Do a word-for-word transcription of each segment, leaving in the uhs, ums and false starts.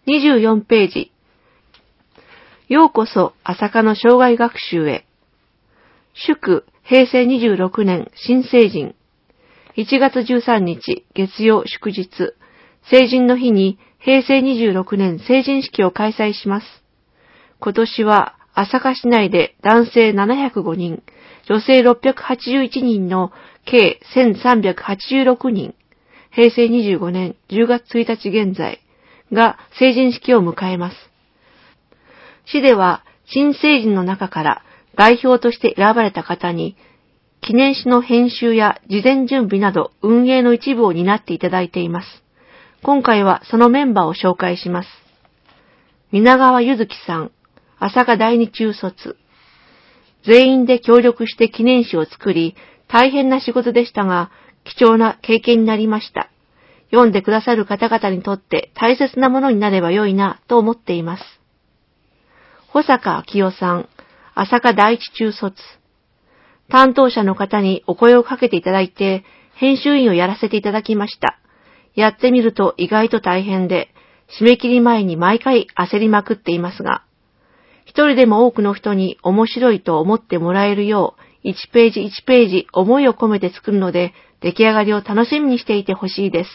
にじゅうよんページ。ようこそ朝霞の生涯学習へ。祝平成にじゅうろくねん新成人。いちがつじゅうさんにち月曜祝日。成人の日に平成にじゅうろくねん成人式を開催します。今年は朝霞市内で男性ななひゃくごにん、女性ろっぴゃくはちじゅういちにんの計せんさんびゃくはちじゅうろくにん、平成にじゅうごねんじゅうがつついたち現在が成人式を迎えます。市では新成人の中から代表として選ばれた方に記念誌の編集や事前準備など運営の一部を担っていただいています。今回はそのメンバーを紹介します。皆川ゆずきさん、朝霞第二中卒。全員で協力して記念誌を作り、大変な仕事でしたが、貴重な経験になりました。読んでくださる方々にとって大切なものになればよいなと思っています。保坂明夫さん、朝霞第一中卒。担当者の方にお声をかけていただいて、編集員をやらせていただきました。やってみると意外と大変で、締め切り前に毎回焦りまくっていますが、一人でも多くの人に面白いと思ってもらえるよう、いちページいちページ思いを込めて作るので、出来上がりを楽しみにしていてほしいです。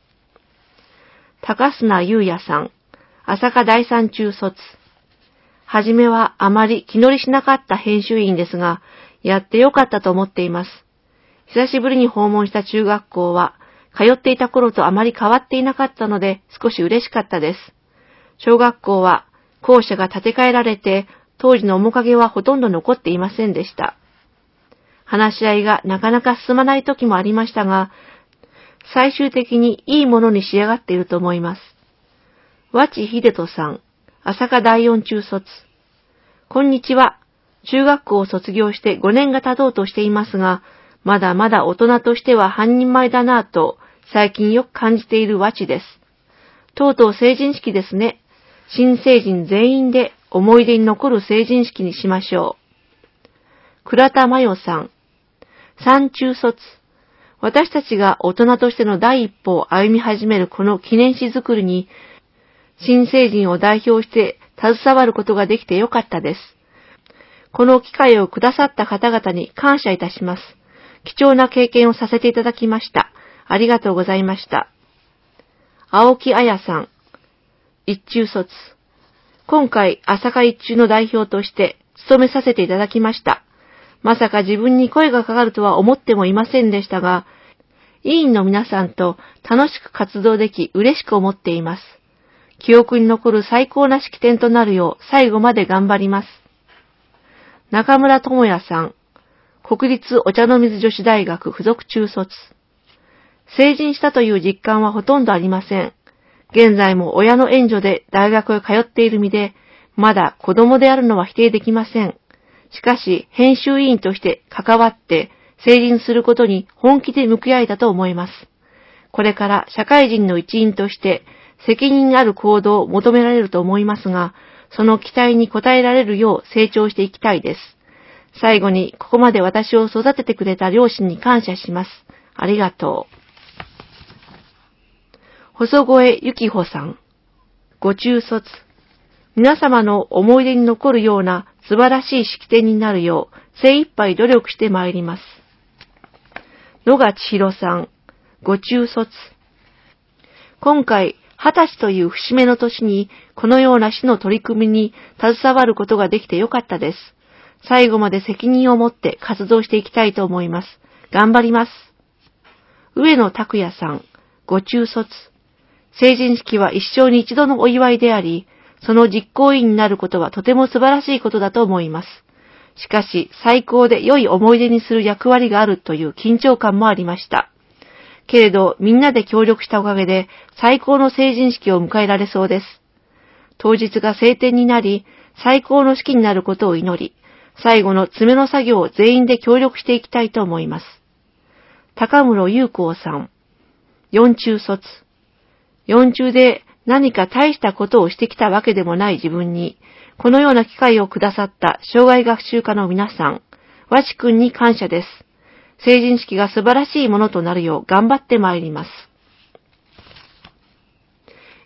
高砂優也さん、朝霞第三中卒。はじめはあまり気乗りしなかった編集員ですが、やってよかったと思っています。久しぶりに訪問した中学校は、通っていた頃とあまり変わっていなかったので、少し嬉しかったです。小学校は、校舎が建て替えられて、当時の面影はほとんど残っていませんでした。話し合いがなかなか進まない時もありましたが、最終的にいいものに仕上がっていると思います。和知秀人さん、朝霞第四中卒。こんにちは。中学校を卒業してごねんが経とうとしていますが、まだまだ大人としては半人前だなぁと、最近よく感じている和知です。とうとう成人式ですね。新成人全員で思い出に残る成人式にしましょう。倉田真代さん。三中卒。私たちが大人としての第一歩を歩み始めるこの記念誌作りに、新成人を代表して携わることができてよかったです。この機会をくださった方々に感謝いたします。貴重な経験をさせていただきました。ありがとうございました。青木彩さん。一中卒。今回、朝霞一中の代表として務めさせていただきました。まさか自分に声がかかるとは思ってもいませんでしたが、委員の皆さんと楽しく活動でき嬉しく思っています。記憶に残る最高な式典となるよう最後まで頑張ります。中村智也さん。国立お茶の水女子大学附属中卒。成人したという実感はほとんどありません。現在も親の援助で大学へ通っている身で、まだ子供であるのは否定できません。しかし、編集委員として関わって成人することに本気で向き合えたと思います。これから社会人の一員として責任ある行動を求められると思いますが、その期待に応えられるよう成長していきたいです。最後に、ここまで私を育ててくれた両親に感謝します。ありがとう。細越幸穂さん。ご中卒。皆様の思い出に残るような素晴らしい式典になるよう精一杯努力してまいります。野賀千尋さん。ご中卒。今回、二十歳という節目の年にこのような市の取り組みに携わることができてよかったです。最後まで責任を持って活動していきたいと思います。頑張ります。上野拓也さん。ご中卒。成人式は一生に一度のお祝いであり、その実行委員になることはとても素晴らしいことだと思います。しかし、最高で良い思い出にする役割があるという緊張感もありました。けれど、みんなで協力したおかげで、最高の成人式を迎えられそうです。当日が晴天になり、最高の式になることを祈り、最後の詰めの作業を全員で協力していきたいと思います。高室優子さん。四中卒。四中で何か大したことをしてきたわけでもない自分に、このような機会をくださった障害学習家の皆さん、和知くんに感謝です。成人式が素晴らしいものとなるよう頑張ってまいります。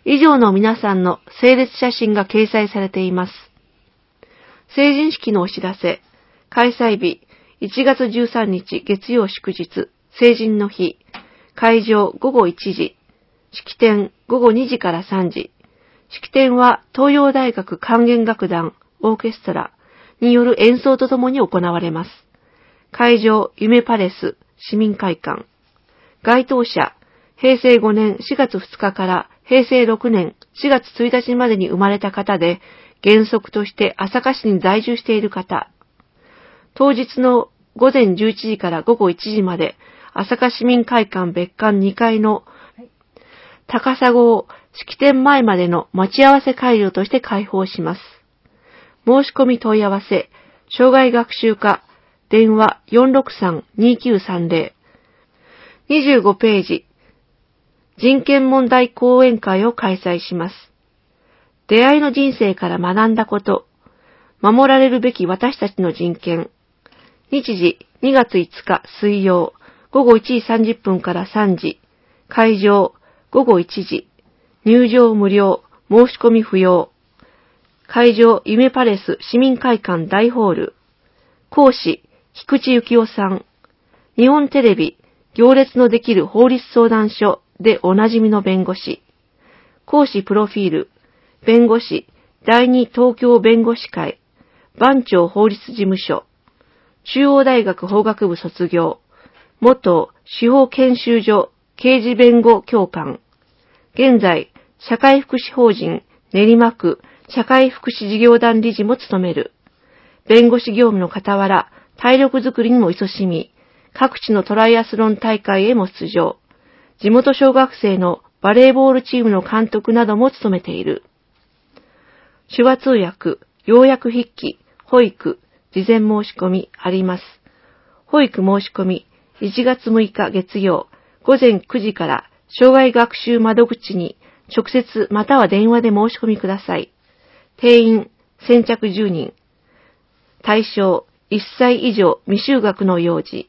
以上の皆さんの整列写真が掲載されています。成人式のお知らせ。開催日、いちがつじゅうさんにち月曜祝日、成人の日。会場ごごいちじ。式典ごごにじからさんじ。式典は東洋大学管弦楽団オーケストラによる演奏とともに行われます。会場夢パレス市民会館。該当者、へいせいごねんしがつふつかからへいせいろくねんしがつついたちまでに生まれた方で、原則として朝霞市に在住している方。当日のごぜんじゅういちじからごごいちじまで、朝霞市民会館別館にかいの高砂号式典前までの待ち合わせ会場として開放します。申し込み問い合わせ、障害学習課、電話 よんろくさんにきゅうさんぜろ。にじゅうごページ、人権問題講演会を開催します。出会いの人生から学んだこと、守られるべき私たちの人権。日時、にがついつか水曜、ごごいちじさんじゅっぷんからさんじ。会場、ごごいちじ。入場無料、申し込み不要。会場、夢パレス市民会館大ホール。講師、菊池幸雄さん。日本テレビ、行列のできる法律相談所でおなじみの弁護士。講師プロフィール、弁護士、第二東京弁護士会、番町法律事務所、中央大学法学部卒業、元司法研修所刑事弁護教官、現在、社会福祉法人練馬区社会福祉事業団理事も務める。弁護士業務の傍ら、体力づくりにも勤しみ、各地のトライアスロン大会へも出場。地元小学生のバレーボールチームの監督なども務めている。手話通訳、要約筆記、保育、事前申し込みあります。保育申し込み、いちがつむいか月曜、ごぜんくじから障害学習窓口に直接または電話で申し込みください。定員、先着じゅうにん。対象、いっさい以上未就学の幼児。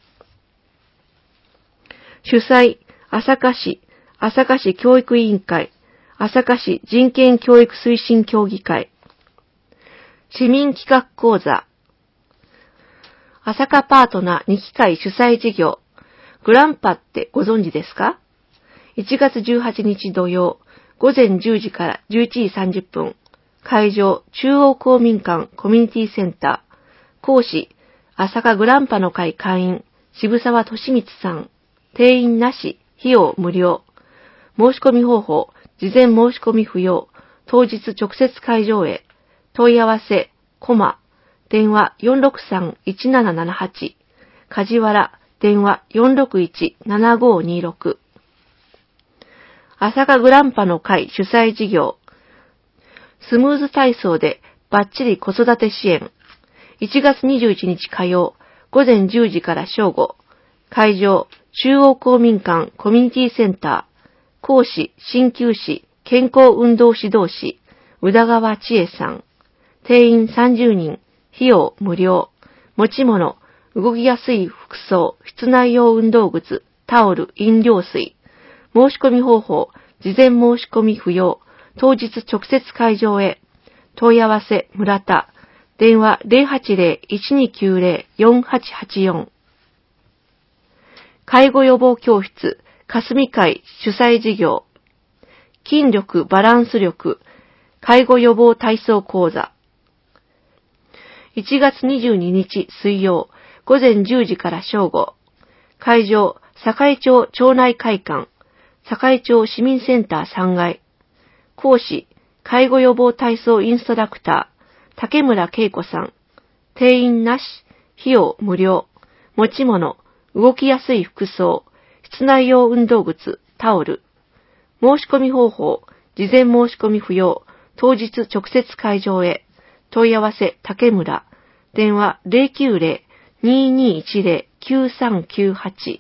主催、朝霞市、朝霞市教育委員会、朝霞市人権教育推進協議会。市民企画講座。朝霞パートナーにきかい主催事業。グランパってご存知ですか？ いちがつじゅうはちにち土曜、ごぜんじゅうじからじゅういちじさんじゅっぷん。会場、中央公民館コミュニティセンター。講師、朝霞グランパの会会員、渋沢敏光さん。定員なし、費用無料。申し込み方法、事前申し込み不要。当日直接会場へ。問い合わせ、コマ。電話 よんろくさんいちななななはち。梶原、電話 よんろくいちななごにろく。朝霞グランパの会主催事業。スムーズ体操でバッチリ子育て支援。いちがつにじゅういちにち火曜、ごぜんじゅうじから正午。会場、中央公民館コミュニティセンター。講師、鍼灸師、健康運動指導士、宇田川千恵さん。定員さんじゅうにん、費用無料。持ち物、動きやすい服装、室内用運動靴、タオル、飲料水。申し込み方法、事前申し込み不要。当日直接会場へ。問い合わせ、村田。電話 ゼロはちゼロ いちにきゅうゼロ よんはちはちよん。介護予防教室、霞会主催事業。筋力バランス力、介護予防体操講座。いちがつにじゅうににち水曜、ごぜんじゅうじから正午。会場、堺町町内会館、堺町市民センターさんがい。講師、介護予防体操インストラクター、竹村恵子さん。定員なし、費用無料。持ち物、動きやすい服装、室内用運動靴、タオル。申し込み方法、事前申し込み不要。当日直接会場へ。問い合わせ、竹村。電話 ゼロきゅうゼロ ににいちゼロ きゅうさんきゅうはち。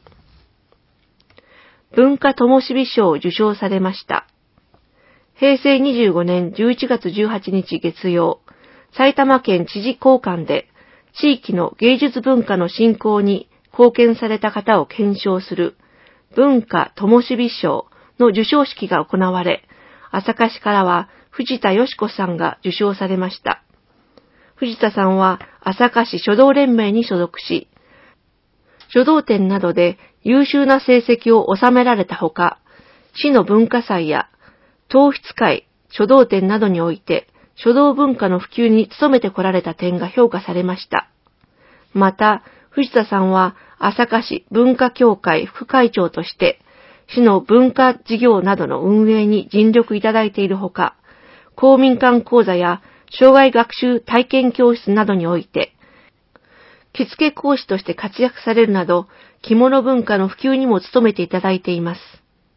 文化灯火賞を受賞されました。へいせいにじゅうごねんじゅういちがつじゅうはちにち月曜、埼玉県知事公館で地域の芸術文化の振興に貢献された方を顕彰する文化灯火賞の授賞式が行われ、 朝霞市からは藤田よし子さんが受賞されました。藤田さんは朝霞市書道連盟に所属し、書道展などで優秀な成績を収められたほか、市の文化祭や統筆会、書道展などにおいて書道文化の普及に努めてこられた点が評価されました。また、藤田さんは朝霞市文化協会副会長として、市の文化事業などの運営に尽力いただいているほか、公民館講座や障害学習体験教室などにおいて、着付け講師として活躍されるなど、着物文化の普及にも努めていただいています。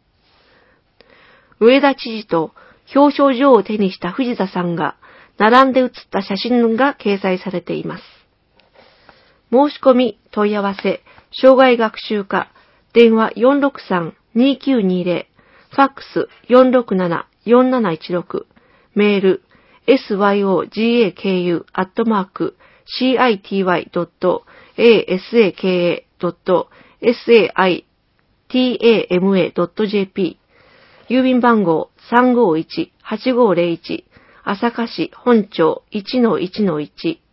上田知事と表彰状を手にした藤田さんが、並んで写った写真が掲載されています。申し込み、問い合わせ、障害学習課、電話 よんろくさん にきゅうにゼロ、ファックス よんろくなな よんなないちろく、メール、エスワイオージーエーケーユー アットマーク、シーアイティーワイドットエーエスエーケーエードットエスエーアイティーエーエムエードットジェーピー、郵便番号 さんごいちはちごゼロいち、朝霞市本町 いちのいちのいち、